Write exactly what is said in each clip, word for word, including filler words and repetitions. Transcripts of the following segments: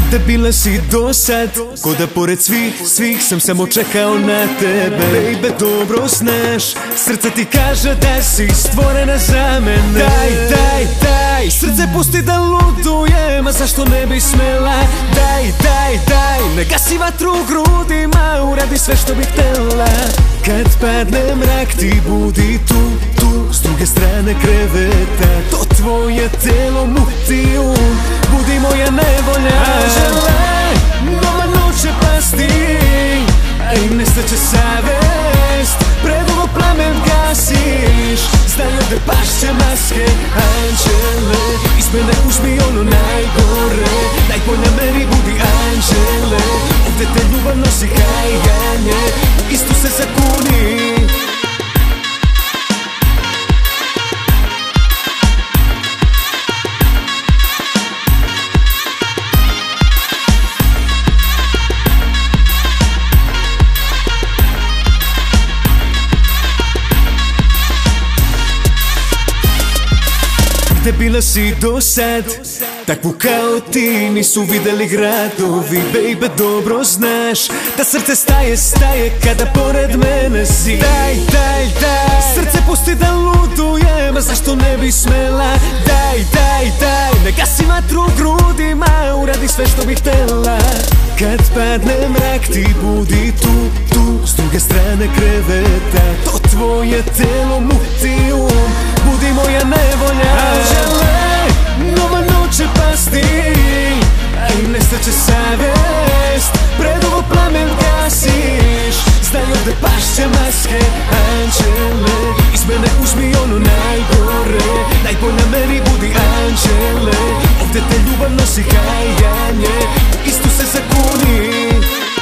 Gde bila si do sad, ko da pored svih, svih sam samo čekao na tebe. Baby, dobro znaš, srce ti kaže da si stvorena za mene. Daj, daj, daj, srce pusti da ludujem, a zašto ne bi smela? Daj, daj, daj, ne gasi vatru u grudima, uradi sve što bih htela. Kad padne mrak ti budi tu, tu, s druge strane kreveta. To tvoje telo muti um, budi moja nevolja. Anđele, nova noć će pasti, a i nestaće savest. Predugo plamen gasiš, znaj ovde pašće maske. Anđele, iz mene uzmi ono najgore, daj polja meni budi anđele. Ovde te ljubav nosi kajanje, isto se zakuni. Gde bila si do sad, takvu kao ti nisu videli gradovi. Baby, dobro znaš da srce staje, staje kada pored mene si. Daj, daj, daj, srce pusti da ludujem, a zašto ne bi smela? Daj, daj, daj, ne gasi vatru u grudima, uradi sve što bih htela. Kad padne mrak ti budi tu, tu, s druge strane kreveta. To tvoje telo muti um, budi moja nevolja. Anđele, nova noć će pasti, a i nestaće savest. Predugo plamen gasiš, znaj ovde pašće maske. Anđele, iz mene uzmi ono najgore, daj polja meni budi anđele. Ovde te ljubav nosi kajanje, isto se zakuni.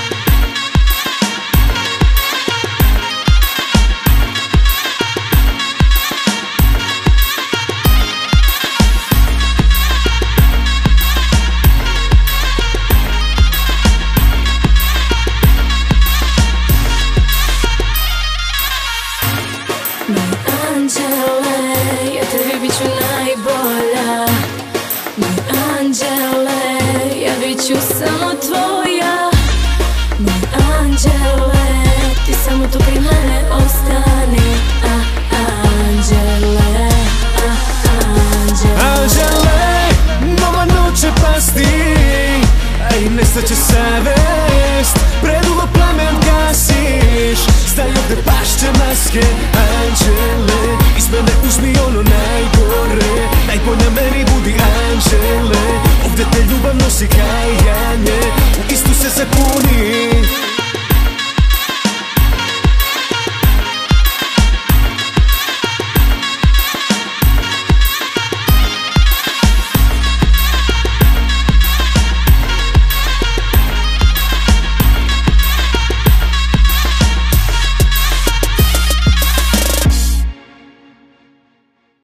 Anđele, ja tebi bit ću najbolja. Moj anđele, ja bit ću samo tvoja. Moj anđele, ti samo tu pri mene ostani. A, anđele, a, anđele. Anđele, nova noć će pasti, a i nestaće savest. Predugo plamen gasiš, znaj ovde pašće maske. Anđele, iz mene uzmi ono najgore, daj polja meni budi anđele. Ovde te ljubav nosi kajanje, u istu se zakuni.